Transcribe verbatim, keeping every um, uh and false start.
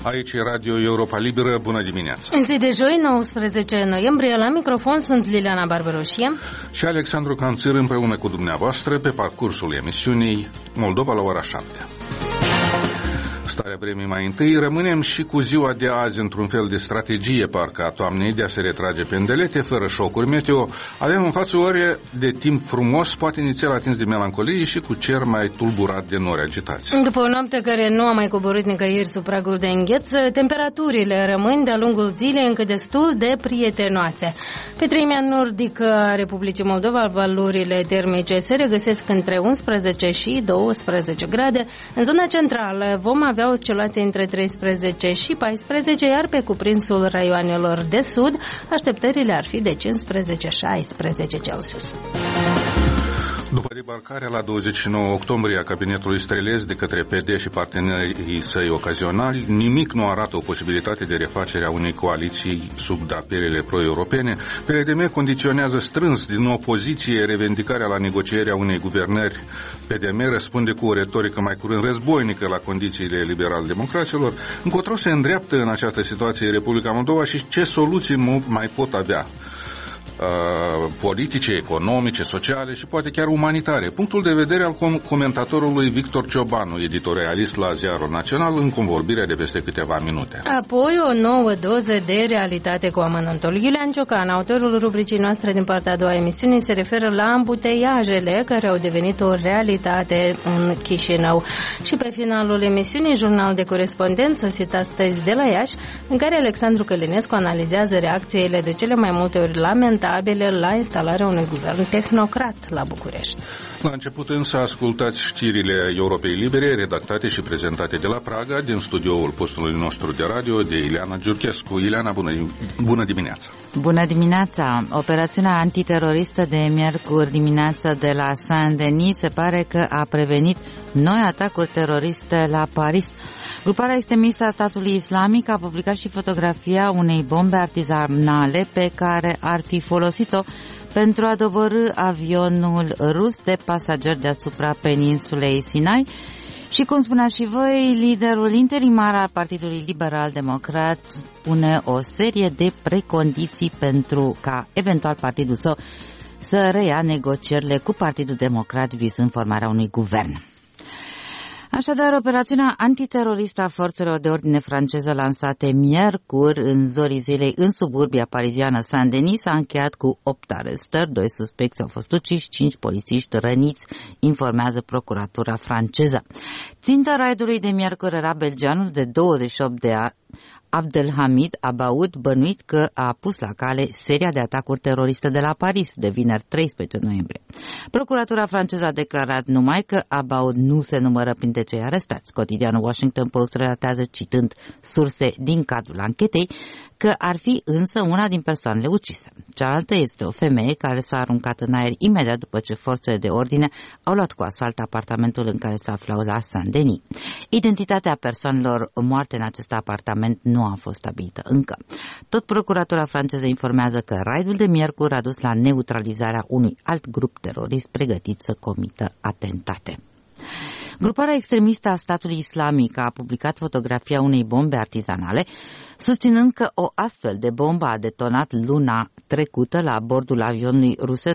Aici e Radio Europa Liberă. Bună dimineața! În zi de joi, nouăsprezece noiembrie, la microfon sunt Liliana Barbaroșie și Alexandru Canțir împreună cu dumneavoastră pe parcursul emisiunii Moldova la ora șapte. Starea vremii mai întâi. Rămânem și cu ziua de azi într-un fel de strategie parcă a toamnei de a se retrage pendelete fără șocuri meteo. Avem în față ore de timp frumos, poate inițial atins de melancolie și cu cer mai tulburat de nori agitați. După o noapte care nu a mai coborât nicăieri sub pragul de îngheț, temperaturile rămân de-a lungul zilei încă destul de prietenoase. Pe treimea nordică a Republicii Moldova, valorile termice se regăsesc între unsprezece și douăsprezece grade. În zona centrală vom avea oscilații între treisprezece și paisprezece, iar pe cuprinsul raioanelor de sud, așteptările ar fi de cincisprezece șaisprezece Celsius. După debarcarea la douăzeci și nouă octombrie a cabinetului Strelez de către P D și partenerii săi ocazionali, nimic nu arată o posibilitate de refacere a unei coaliții sub drapelele pro-europene. P R D M condiționează strâns din opoziție revendicarea la negocierea unei guvernări. P D M răspunde cu o retorică mai curând războinică la condițiile liberal-democraților. Încotro se îndreaptă în această situație Republica Moldova și ce soluții mai pot avea? Politice, economice, sociale și poate chiar umanitare. Punctul de vedere al comentatorului Victor Ciobanu, editorialist la Ziarul Național, în convorbirea de peste câteva minute. Apoi o nouă doză de realitate cu amănântul. Iulian Ciocan, autorul rubricii noastre din partea a doua emisiunii, se referă la ambuteiajele care au devenit o realitate în Chișinău. Și pe finalul emisiunii, jurnal de corespondență citat astăzi de la Iași, în care Alexandru Călinescu analizează reacțiile de cele mai multe ori lamentabile la instalarea unui guvern tehnocrat la București. La început însă ascultați știrile Europei Libere, redactate și prezentate de la Praga, din studioul postului nostru de radio, de Ileana Giurchescu. Ileana, bună, bună dimineața! Bună dimineața! Operațiunea antiteroristă de miercuri dimineață de la Saint-Denis se pare că a prevenit noi atacuri teroriste la Paris. Gruparea extremistă a statului islamic a publicat și fotografia unei bombe artizanale pe care ar fi folosit-o pentru a doborî avionul rus de pasageri deasupra peninsulei Sinai. Și cum spuneați și voi, liderul interimar al Partidului Liberal Democrat pune o serie de precondiții pentru ca eventual partidul său să reia negocierile cu Partidul Democrat vizând formarea unui guvern. Așadar, operațiunea antiteroristă a forțelor de ordine franceză lansate miercuri în zorii zilei în suburbia pariziană Saint-Denis a încheiat cu opt arestări, doi suspecți au fost uciși, cinci polițiști răniți, informează procuratura franceză. Ținta raidului de miercuri era belgianul de douăzeci și opt de ani, Abdelhamid Abaoud, bănuit că a pus la cale seria de atacuri teroriste de la Paris de vineri treisprezece noiembrie. Procuratura franceză a declarat numai că Abaoud nu se numără printre cei arestați. Cotidianul Washington Post relatează, citând surse din cadrul anchetei, că ar fi însă una din persoanele ucise. Cealaltă este o femeie care s-a aruncat în aer imediat după ce forțele de ordine au luat cu asalt apartamentul în care se aflau la Saint-Denis. Identitatea persoanelor moarte în acest apartament nu a fost stabilită încă. Tot procuratura franceză informează că raidul de miercuri a dus la neutralizarea unui alt grup terorist pregătit să comită atentate. Gruparea extremistă a statului islamic a publicat fotografia unei bombe artizanale, susținând că o astfel de bombă a detonat luna trecută la bordul avionului rusesc